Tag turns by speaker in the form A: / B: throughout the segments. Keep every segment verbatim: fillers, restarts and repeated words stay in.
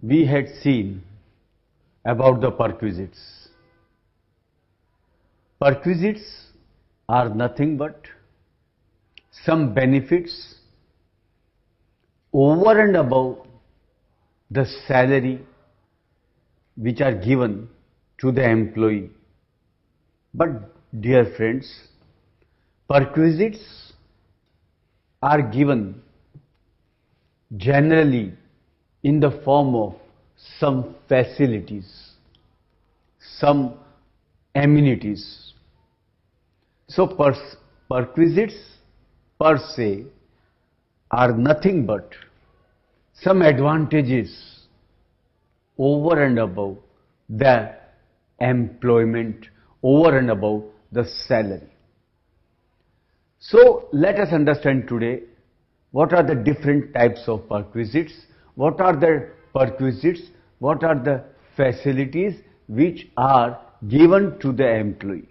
A: we had seen about the perquisites. Perquisites are nothing but some benefits over and above the salary which are given to the employee. But dear friends, perquisites are given generally in the form of some facilities, some amenities. So pers- perquisites per se are nothing but some advantages over and above the employment, over and above the salary. So let us understand today what are the different types of perquisites, what are the perquisites, what are the facilities which are given to the employee.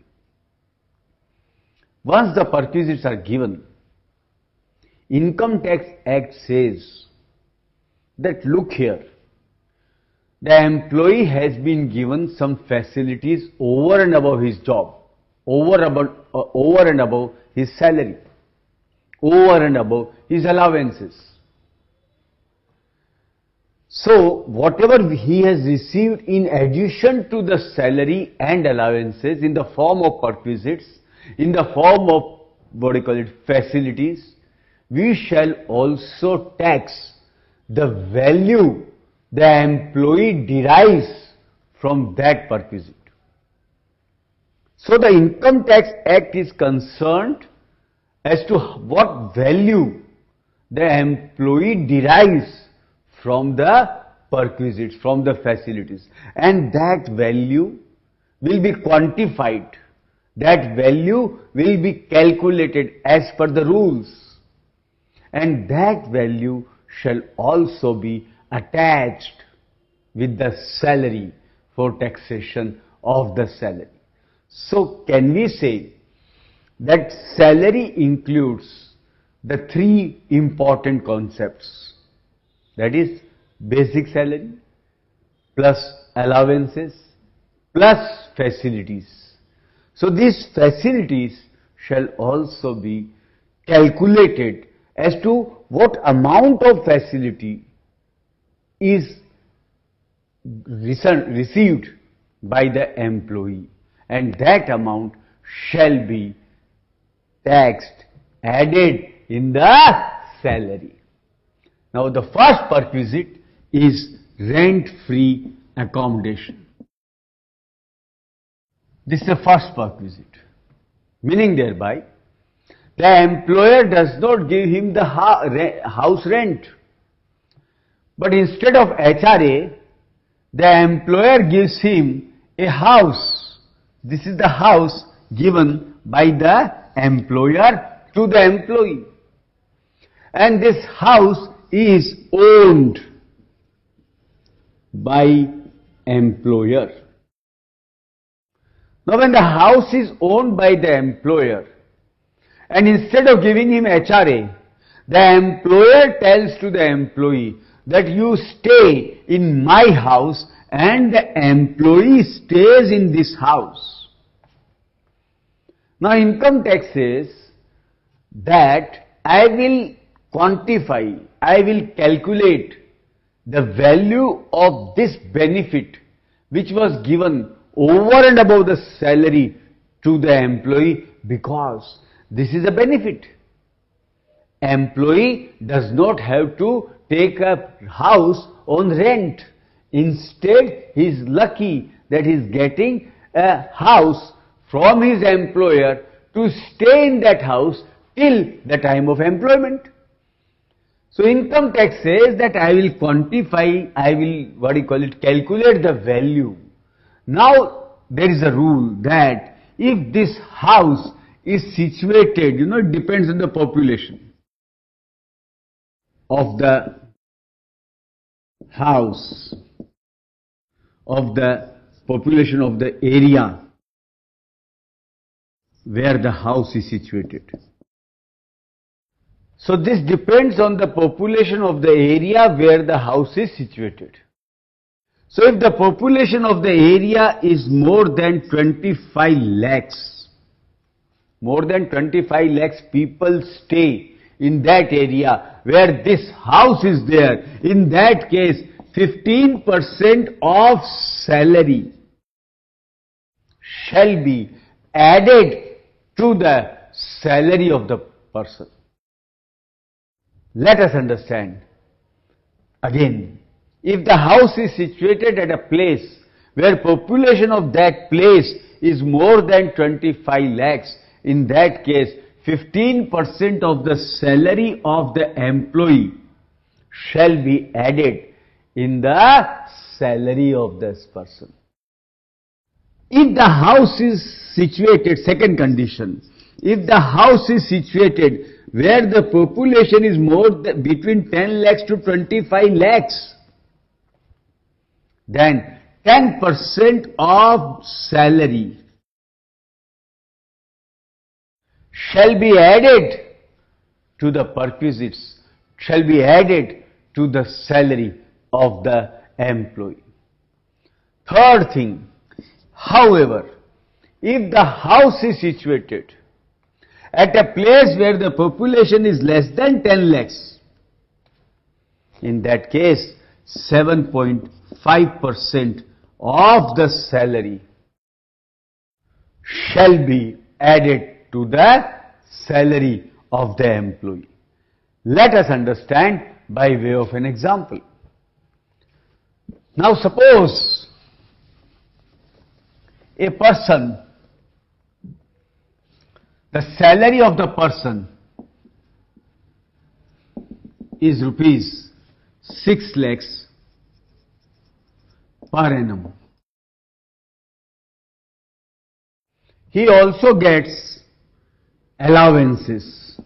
A: Once the perquisites are given, Income Tax Act says that look here, the employee has been given some facilities over and above his job, over, above, uh, over and above his salary, over and above his allowances. So whatever he has received in addition to the salary and allowances in the form of perquisites, in the form of what do you call it, facilities, we shall also tax the value the employee derives from that perquisite. So the Income Tax Act is concerned as to what value the employee derives from the perquisites, from the facilities, and that value will be quantified, that value will be calculated as per the rules, and that value shall also be attached with the salary for taxation of the salary. So can we say that salary includes the three important concepts, that is basic salary plus allowances plus facilities. So these facilities shall also be calculated as to what amount of facility is received by the employee, and that amount shall be taxed, added in the salary. Now the first perquisite is rent-free accommodation. This is the first perquisite, meaning thereby the employer does not give him the house rent, but instead of H R A, the employer gives him a house. This is the house given by the employer to the employee, and this house is owned by employer. Now when the house is owned by the employer, and instead of giving him H R A, the employer tells to the employee that you stay in my house and the employee stays in this house. Now income tax says that I will quantify, I will calculate the value of this benefit which was given over and above the salary to the employee, because this is a benefit. Employee does not have to take a house on rent. Instead, he is lucky that he is getting a house from his employer to stay in that house till the time of employment. So income tax says that I will quantify, I will, what do you call it, calculate the value. Now there is a rule that if this house is situated, you know, it depends on the population of the house, of the population of the area where the house is situated. So this depends on the population of the area where the house is situated. So if the population of the area is more than twenty-five lakhs, more than twenty-five lakhs people stay in that area where this house is there, in that case fifteen percent of salary shall be added to the salary of the person. Let us understand again. If the house is situated at a place where population of that place is more than twenty-five lakhs, in that case fifteen percent of the salary of the employee shall be added in the salary of this person. If the house is situated, second condition, if the house is situated where the population is more than, between ten lakhs to twenty-five lakhs, then ten percent of salary shall be added to the perquisites, shall be added to the salary of the employee. Third thing, however, if the house is situated at a place where the population is less than ten lakhs, in that case seven point five percent of the salary shall be added to the salary of the employee. Let us understand by way of an example. Now suppose a person, the salary of the person is rupees six lakhs per annum. He also gets allowances.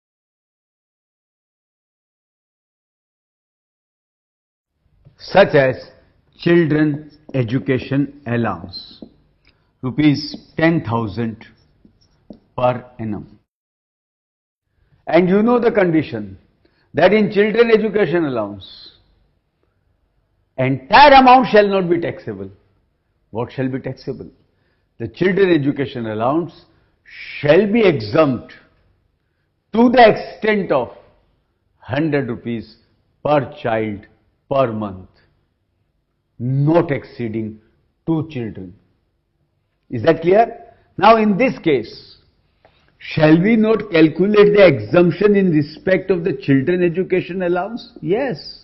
A: Such as children education allowance, rupees ten thousand per annum. And you know the condition that in children education allowance, entire amount shall not be taxable. What shall be taxable? The children education allowance shall be exempt to the extent of one hundred rupees per child per month, not exceeding two children. Is that clear? Now in this case, shall we not calculate the exemption in respect of the children education allowance? Yes.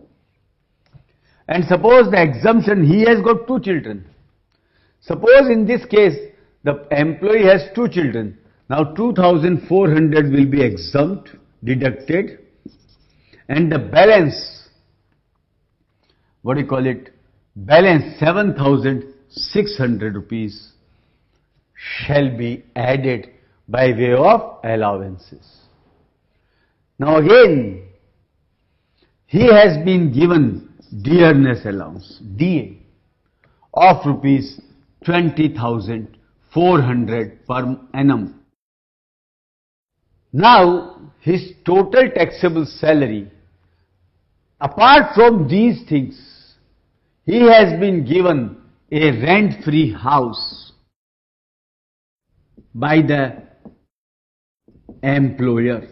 A: And suppose the exemption, he has got two children. Suppose in this case, the employee has two children. Now two thousand four hundred will be exempt, deducted, and the balance, what do you call it, balance seven thousand six hundred rupees shall be added by way of allowances. Now again, he has been given dearness allowance, D A, of rupees twenty thousand four hundred per annum. Now his total taxable salary, apart from these things, he has been given a rent-free house by the employer.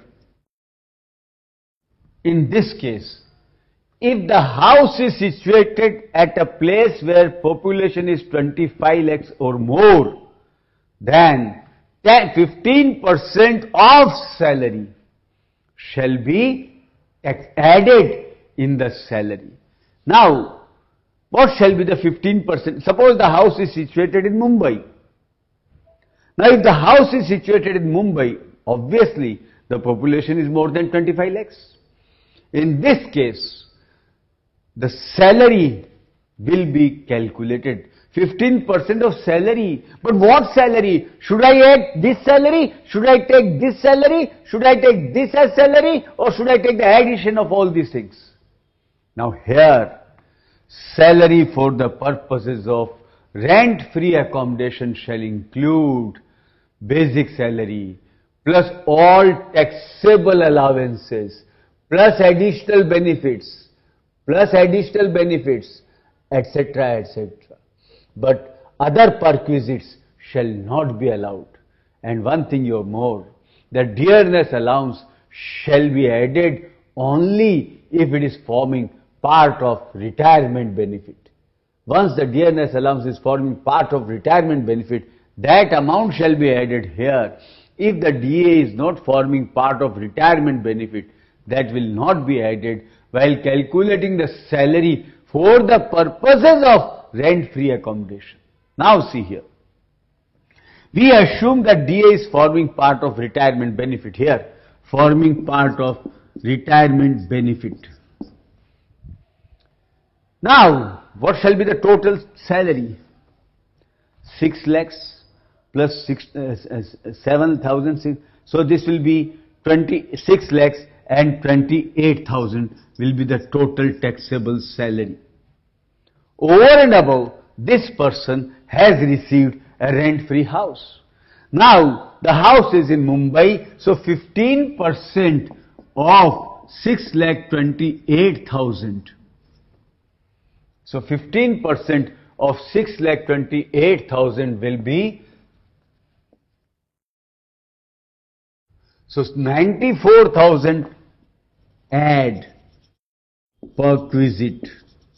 A: In this case, if the house is situated at a place where population is twenty-five lakhs or more, then fifteen percent of salary shall be added in the salary. Now, what shall be the fifteen percent? Suppose the house is situated in Mumbai. Now, if the house is situated in Mumbai, obviously the population is more than twenty-five lakhs. In this case, the salary will be calculated. fifteen percent of salary. But what salary? Should I add this salary? Should I take this salary? Should I take this as salary? Or should I take the addition of all these things? Now here, salary for the purposes of rent-free accommodation shall include basic salary, plus all taxable allowances, plus additional benefits, plus additional benefits, etc., et cetera. But other perquisites shall not be allowed. And one thing you more, the dearness allowance shall be added only if it is forming part of retirement benefit. Once the dearness allowance is forming part of retirement benefit, that amount shall be added here. If the D A is not forming part of retirement benefit, that will not be added while calculating the salary for the purposes of rent-free accommodation. Now see here. We assume that D A is forming part of retirement benefit here, forming part of retirement benefit. Now, what shall be the total salary? six lakhs plus six, uh, uh, seven thousand. So this will be twenty-six lakhs and twenty-eight thousand will be the total taxable salary. Over and above, this person has received a rent-free house. Now, the house is in Mumbai, so fifteen percent of six lakh twenty-eight thousand. So fifteen percent of six lakh twenty-eight thousand will be, so ninety-four thousand add perquisite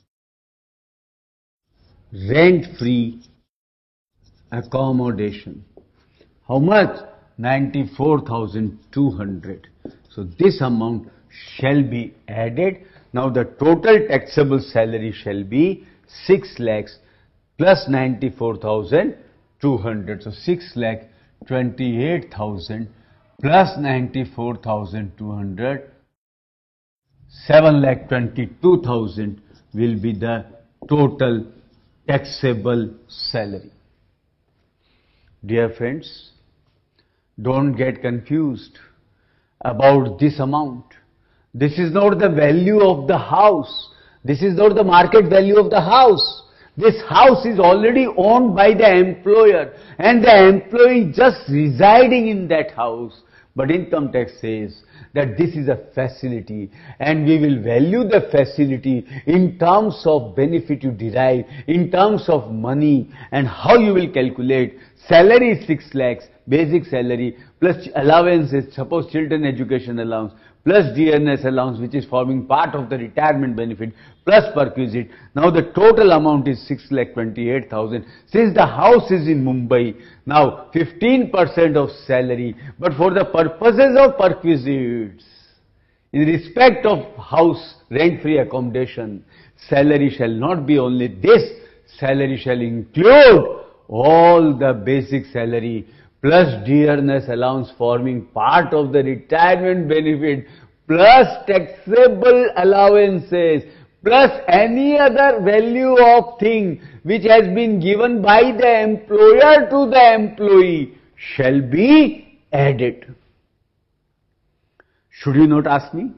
A: rent-free accommodation. How much? ninety-four thousand two hundred. So this amount shall be added. Now the total taxable salary shall be six lakhs plus ninety-four thousand two hundred. So six lakh twenty-eight thousand plus ninety-four thousand two hundred, seven lakh twenty-two thousand will be the total taxable salary. Dear friends, don't get confused about this amount. This is not the value of the house. This is not the market value of the house. This house is already owned by the employer and the employee just residing in that house. But income tax says that this is a facility and we will value the facility in terms of benefit you derive, in terms of money, and how you will calculate. Salary is six lakhs, basic salary, plus allowances, suppose children education allowance, plus D N S allowance which is forming part of the retirement benefit, plus perquisite. Now the total amount is six lakh twenty-eight thousand. Since the house is in Mumbai, now fifteen percent of salary, but for the purposes of perquisites, in respect of house rent-free accommodation, salary shall not be only this, salary shall include all the basic salary plus dearness allowance forming part of the retirement benefit, plus taxable allowances, plus any other value of thing which has been given by the employer to the employee shall be added. Should you not ask me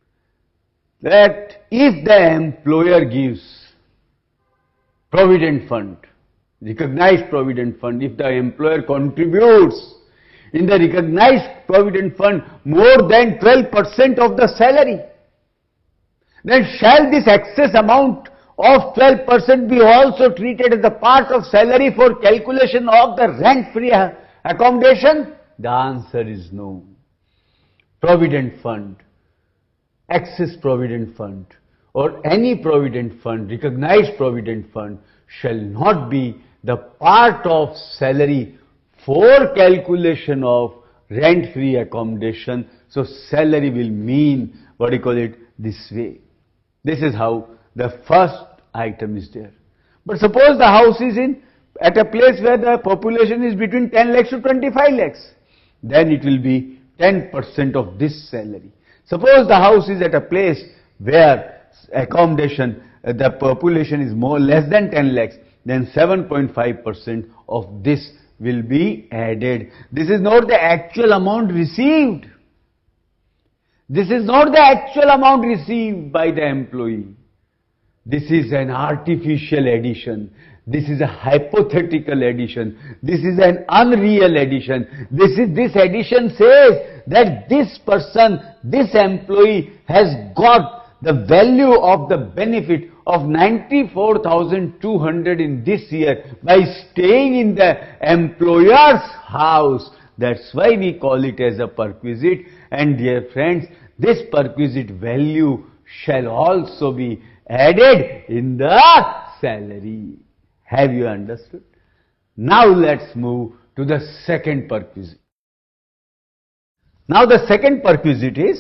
A: that if the employer gives provident fund, recognized provident fund, if the employer contributes in the recognized provident fund more than twelve percent of the salary, then shall this excess amount of twelve percent be also treated as a part of salary for calculation of the rent-free accommodation? The answer is no. Provident fund, excess provident fund, or any provident fund, recognized provident fund, shall not be the part of salary for calculation of rent-free accommodation. So salary will mean, what do you call it, this way. This is how the first item is there. But suppose the house is in at a place where the population is between ten lakhs to twenty-five lakhs, then it will be ten percent of this salary. Suppose the house is at a place where accommodation, uh, the population is more less than ten lakhs, then seven point five percent of this will be added. This is not the actual amount received. This is not the actual amount received by the employee. This is an artificial addition. This is a hypothetical addition. This is an unreal addition. This is, this addition says that this person, this employee has got the value of the benefit of ninety-four thousand two hundred in this year by staying in the employer's house. That's why we call it as a perquisite. And dear friends, this perquisite value shall also be added in the salary. Have you understood? Now let's move to the second perquisite. Now the second perquisite is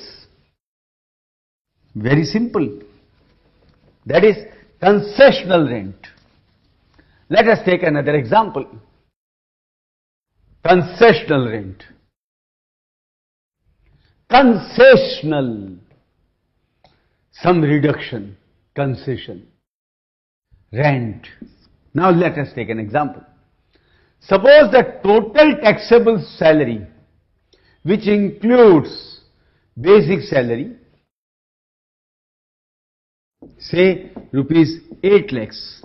A: very simple. That is concessional rent. Let us take another example. Concessional rent. Concessional. Some reduction. Concession. Rent. Now let us take an example. Suppose the total taxable salary, which includes basic salary, say rupees eight lakhs.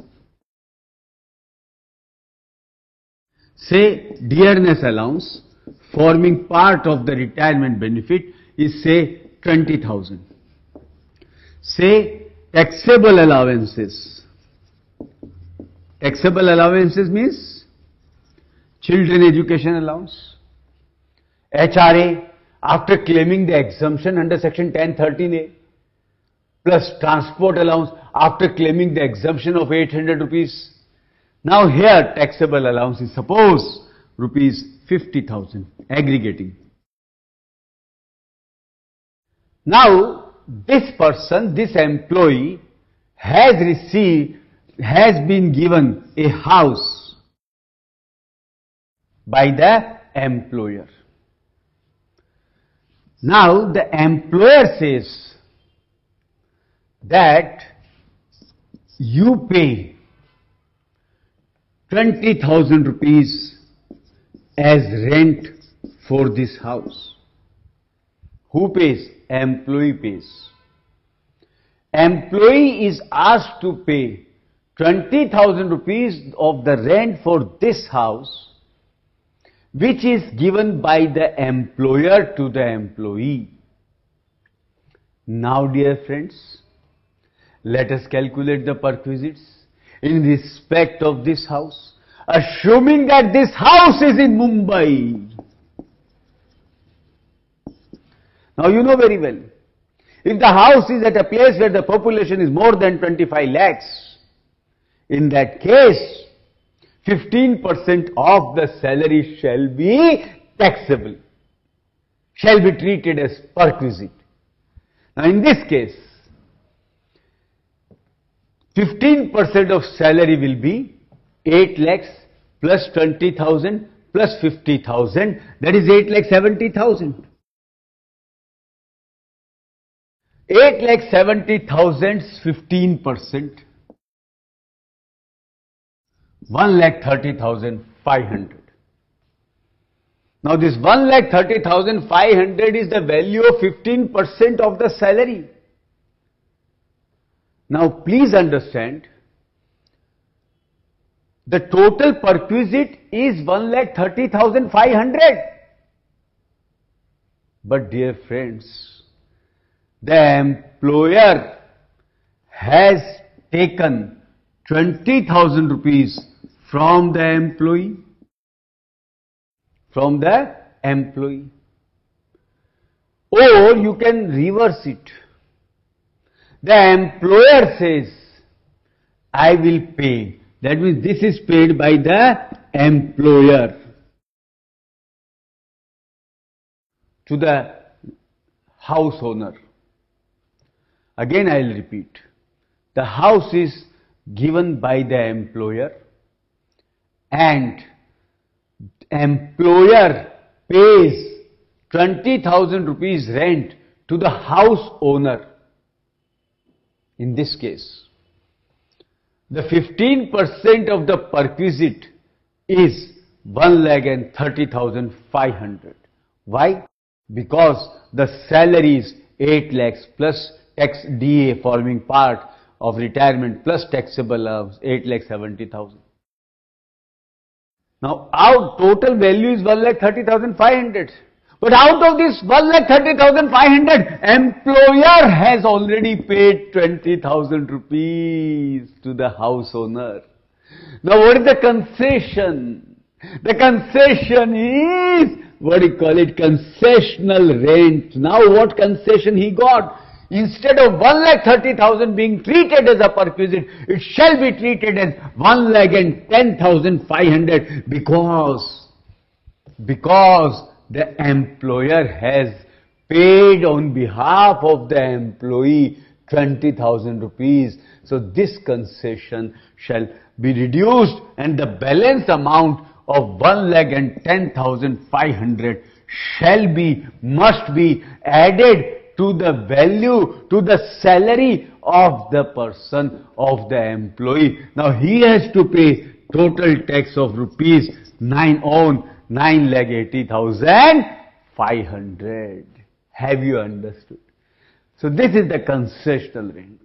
A: Say dearness allowance forming part of the retirement benefit is say twenty thousand. Say taxable allowances. Taxable allowances means children education allowance, H R A after claiming the exemption under section ten thirteen A, plus transport allowance after claiming the exemption of eight hundred rupees. Now here taxable allowance is suppose rupees fifty thousand aggregating. Now this person, this employee has received, has been given a house by the employer. Now the employer says that you pay twenty thousand rupees as rent for this house. Who pays? Employee pays. Employee is asked to pay twenty thousand rupees of the rent for this house, which is given by the employer to the employee. Now dear friends, let us calculate the perquisites in respect of this house, assuming that this house is in Mumbai. Now you know very well, if the house is at a place where the population is more than twenty-five lakhs, in that case, fifteen percent of the salary shall be taxable, shall be treated as perquisite. Now in this case, fifteen percent of salary will be eight lakhs plus twenty thousand plus fifty thousand, that is eight lakh seventy thousand. eight lakh seventy thousand fifteen percent, one lakh thirty thousand five hundred. Now this one lakh thirty thousand five hundred is the value of fifteen percent of the salary. Now please understand, the total perquisite is one lakh thirty thousand five hundred. But dear friends, the employer has taken twenty thousand rupees from the employee, from the employee. Or you can reverse it. The employer says, I will pay. That means this is paid by the employer to the house owner. Again I will repeat. The house is given by the employer and employer pays twenty thousand rupees rent to the house owner. In this case, the fifteen percent of the perquisite is one lakh and thirty thousand five hundred. Why? Because the salary is eight lakhs plus tax D A forming part of retirement plus taxable of eight lakh seventy thousand. Now our total value is one lakh thirty thousand five hundred. But out of this one lakh thirty thousand five hundred, employer has already paid twenty thousand rupees to the house owner. Now what is the concession? The concession is, what do you call it, concessional rent. Now what concession he got? Instead of one lakh thirty thousand being treated as a perquisite, it shall be treated as one lakh and ten thousand five hundred because, because the employer has paid on behalf of the employee twenty thousand rupees. So this concession shall be reduced and the balance amount of one lakh and ten thousand five hundred shall be, must be added to the value, to the salary of the person, of the employee. Now he has to pay total tax of rupees nine on nine lakh eighty thousand five hundred. Have you understood? So this is the concessional rent.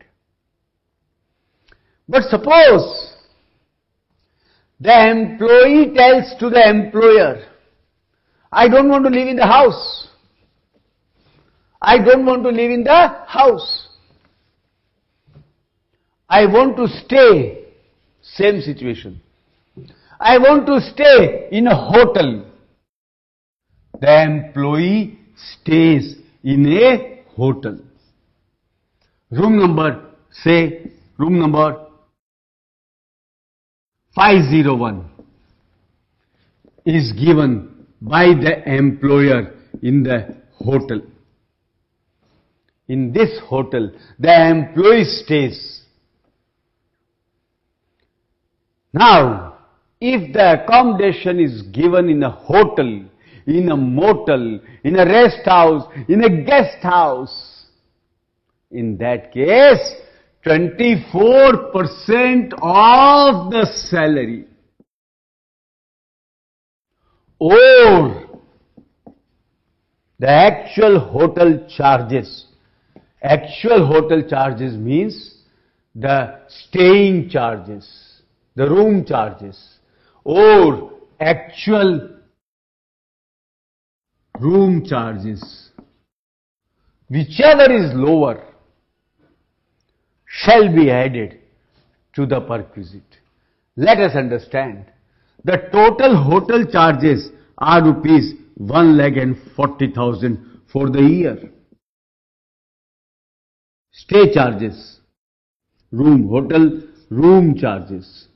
A: But suppose the employee tells to the employer, I don't want to live in the house. I don't want to live in the house. I want to stay, same situation. I want to stay in a hotel. The employee stays in a hotel. Room number, say, room number five oh one is given by the employer in the hotel. In this hotel, the employee stays. Now, if the accommodation is given in a hotel, in a motel, in a rest house, in a guest house, in that case, twenty-four percent of the salary or the actual hotel charges. Actual hotel charges means the staying charges, the room charges, or actual room charges, whichever is lower, shall be added to the perquisite. Let us understand. The total hotel charges are rupees one lakh and forty thousand for the year. Stay charges, room, hotel, room charges.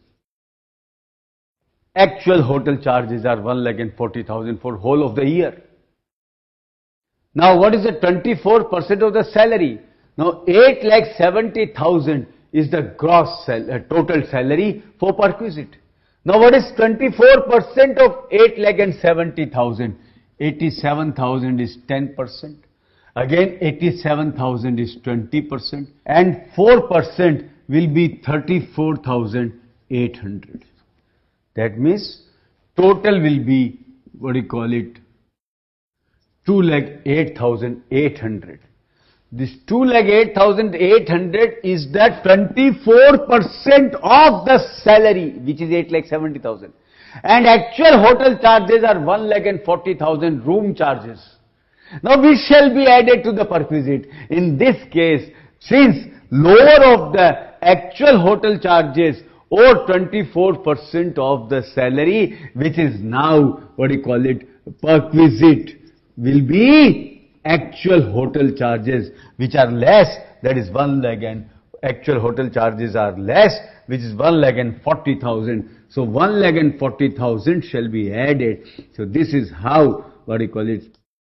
A: Actual hotel charges are one lakh and forty thousand for whole of the year. Now what is the twenty-four percent of the salary? Now eight lakh seventy thousand is the gross sal uh, total salary for perquisite. Now what is twenty-four percent of eight lakh and seventy thousand? eighty-seven thousand is ten percent. Again eighty-seven thousand is twenty percent and four percent will be thirty-four thousand eight hundred. That means total will be, what do you call it, two lakh eight thousand eight hundred. This two lakh eight thousand eight hundred is the twenty-four percent of the salary, which is eight lakh seventy thousand. And actual hotel charges are one lakh and forty thousand room charges. Now which shall be added to the perquisite? In this case, since lower of the actual hotel charges or twenty-four percent of the salary, which is now, what do you call it, perquisite, will be actual hotel charges, which are less, that is one lakh, and actual hotel charges are less, which is one lakh and forty thousand. So one lakh and forty thousand shall be added. So this is how, what do you call it,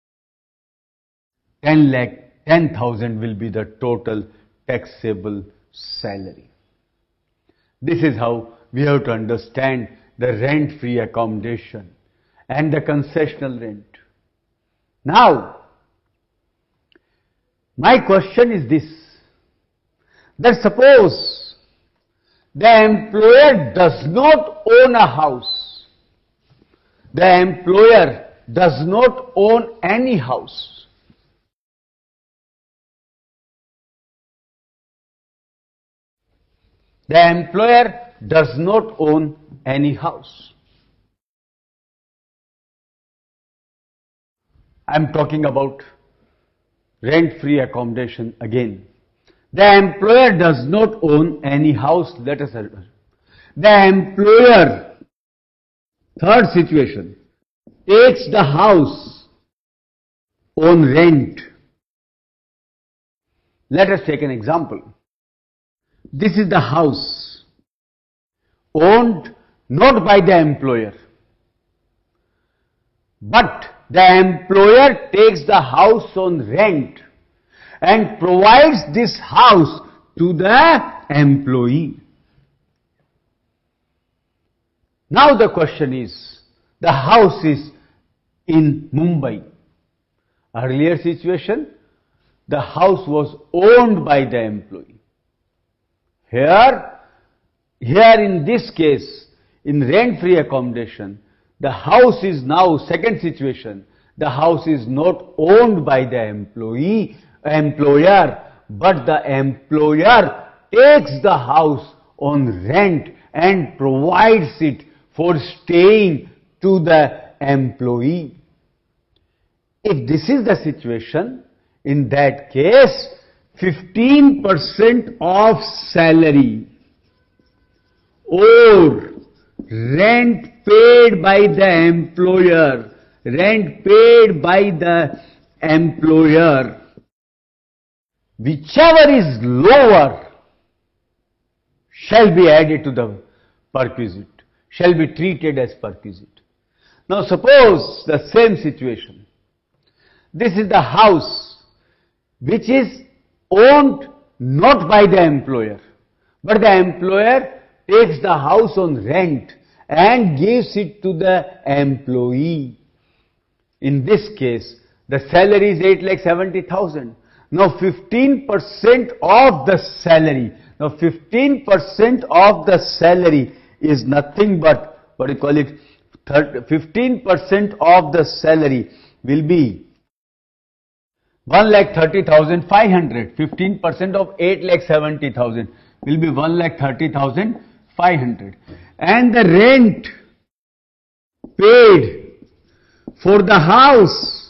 A: ten lakh, ten thousand will be the total taxable salary. This is how we have to understand the rent-free accommodation and the concessional rent. Now, my question is this, that suppose the employer does not own a house, the employer does not own any house. The employer does not own any house. I am talking about rent-free accommodation again. The employer does not own any house, let us say. The employer, third situation, takes the house on rent. Let us take an example. This is the house owned not by the employer, but the employer takes the house on rent and provides this house to the employee. Now the question is, the house is in Mumbai. Earlier situation, the house was owned by the employee. Here, here in this case, in rent-free accommodation, the house is now, second situation, the house is not owned by the employee, employer, but the employer takes the house on rent and provides it for staying to the employee. If this is the situation, in that case, fifteen percent of salary or rent paid by the employer, rent paid by the employer, whichever is lower, shall be added to the perquisite, shall be treated as perquisite. Now suppose the same situation. This is the house which is owned not by the employer, but the employer takes the house on rent and gives it to the employee. In this case, the salary is eight lakh seventy thousand. Now fifteen percent of the salary, now fifteen percent of the salary is nothing but, what do you call it, fifteen percent of the salary will be one lakh thirty thousand five hundred. fifteen percent of eight lakh seventy thousand will be one lakh thirty thousand five hundred. And the rent paid for the house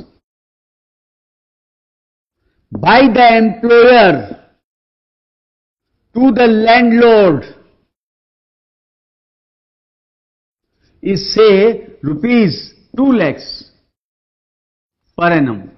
A: by the employer to the landlord is, say, rupees two lakhs per annum.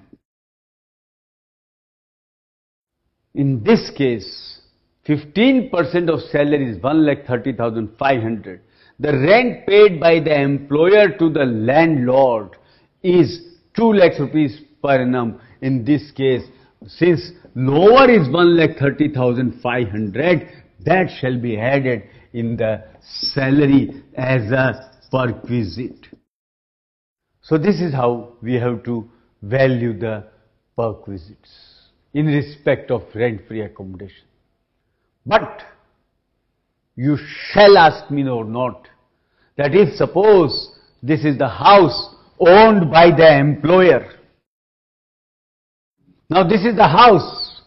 A: In this case, fifteen percent of salary is one lakh thirty thousand five hundred. The rent paid by the employer to the landlord is two lakhs rupees per annum. In this case, since lower is one lakh thirty thousand five hundred, that shall be added in the salary as a perquisite. So this is how we have to value the perquisites in respect of rent-free accommodation. But you shall ask me or not, that if suppose this is the house owned by the employer. Now this is the house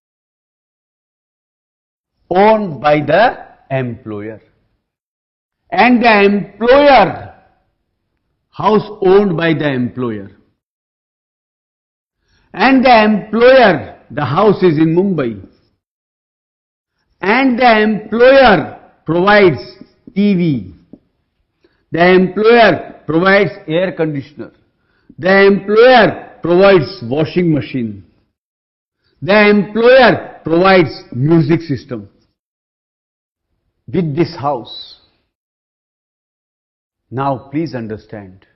A: owned by the employer. And the employer, house owned by the employer. And the employer, the house is in Mumbai. And the employer provides T V. The employer provides air conditioner. The employer provides washing machine. The employer provides music system. With this house, now please understand,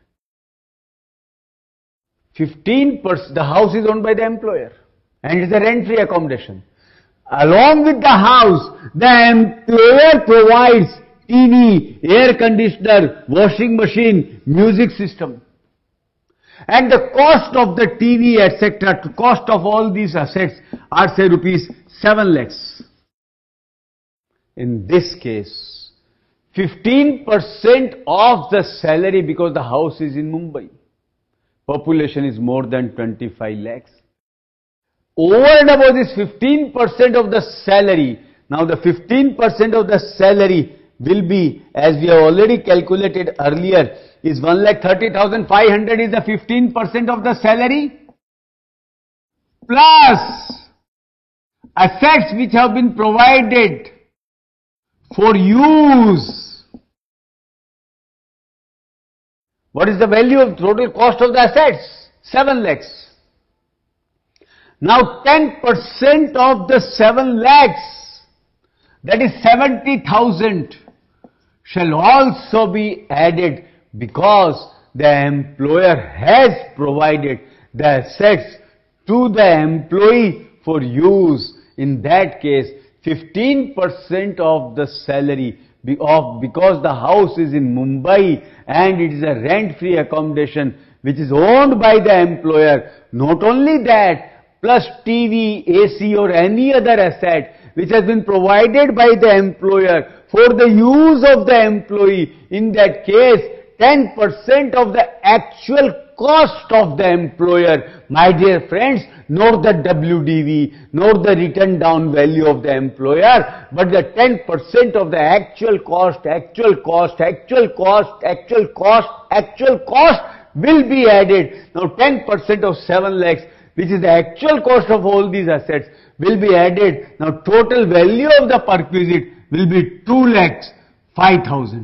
A: fifteen percent, the house is owned by the employer and it's a rent-free accommodation. Along with the house, the employer provides T V, air conditioner, washing machine, music system. And the cost of the T V, et cetera, the cost of all these assets are, say, rupees seven lakhs. In this case, fifteen percent of the salary, because the house is in Mumbai, population is more than twenty-five lakhs. Over and above this fifteen percent of the salary, now the fifteen percent of the salary will be, as we have already calculated earlier, is one lakh thirty thousand five hundred is the fifteen percent of the salary plus assets which have been provided for use. What is the value of total cost of the assets? seven lakhs. Now ten percent of the seven lakhs, that is seventy thousand, shall also be added because the employer has provided the assets to the employee for use. In that case, fifteen percent of the salary of, because the house is in Mumbai and it is a rent-free accommodation which is owned by the employer. Not only that, plus T V, A C or any other asset which has been provided by the employer for the use of the employee. In that case, ten percent of the actual cost of the employer, my dear friends, not the W D V, not the written down value of the employer, but the ten percent of the actual cost, actual cost, actual cost, actual cost, actual cost will be added. Now ten percent of seven lakhs, which is the actual cost of all these assets, will be added. Now total value of the perquisite will be two lakhs five thousand.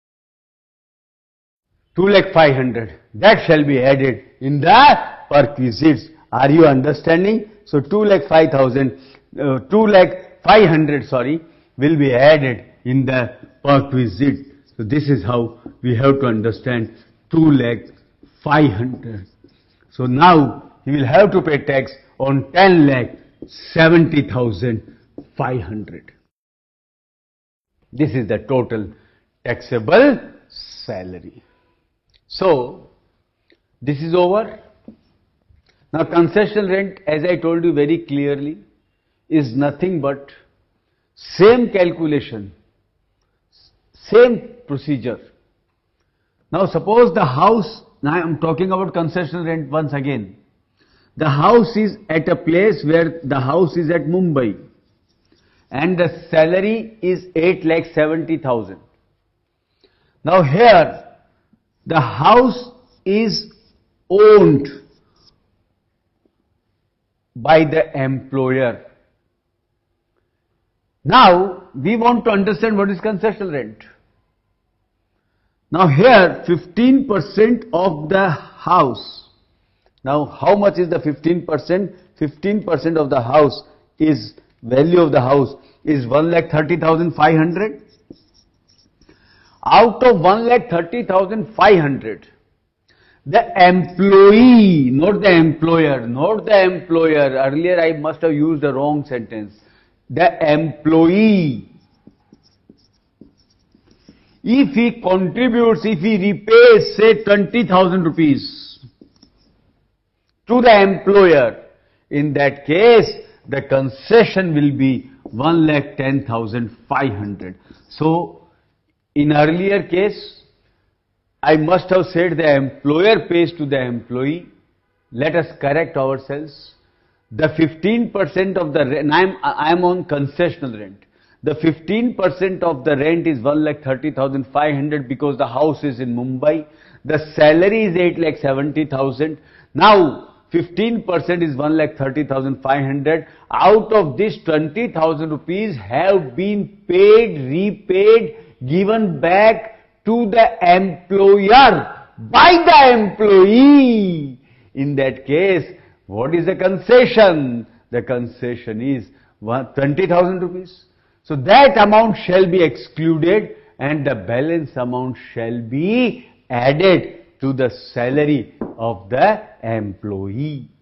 A: two lakh five hundred. That shall be added in the perquisites. Are you understanding? So two lakh five thousand, uh, two lakh five hundred, sorry, will be added in the perquisite. So this is how we have to understand two lakh five hundred. So now he will have to pay tax on ten lakh seventy thousand five hundred. This is the total taxable salary. So this is over. Now concession rent, as I told you very clearly, is nothing but same calculation, same procedure. Now suppose the house, now I am talking about concession rent once again. The house is at a place where the house is at Mumbai and the salary is eight lakh seventy thousand. Now here the house is owned by the employer. Now we want to understand what is concession rent. Now here fifteen percent of the house. Now how much is the fifteen percent? fifteen percent of the house is, value of the house is one lakh thirty thousand five hundred. Out of one lakh thirty thousand five hundred, the employee, not the employer, not the employer, earlier I must have used the wrong sentence. The employee, if he contributes, if he repays say twenty thousand rupees to the employer, in that case the concession will be one lakh ten thousand five hundred. So in earlier case, I must have said the employer pays to the employee. Let us correct ourselves. The fifteen percent of the rent, I am on concessional rent. The fifteen percent of the rent is one lakh thirty thousand five hundred because the house is in Mumbai. The salary is eight lakh seventy thousand. Now fifteen percent is one lakh thirty thousand five hundred. Out of this twenty thousand rupees have been paid, repaid, given back to the employer by the employee. In that case, what is the concession? The concession is twenty thousand rupees. So that amount shall be excluded and the balance amount shall be added to the salary of the employee.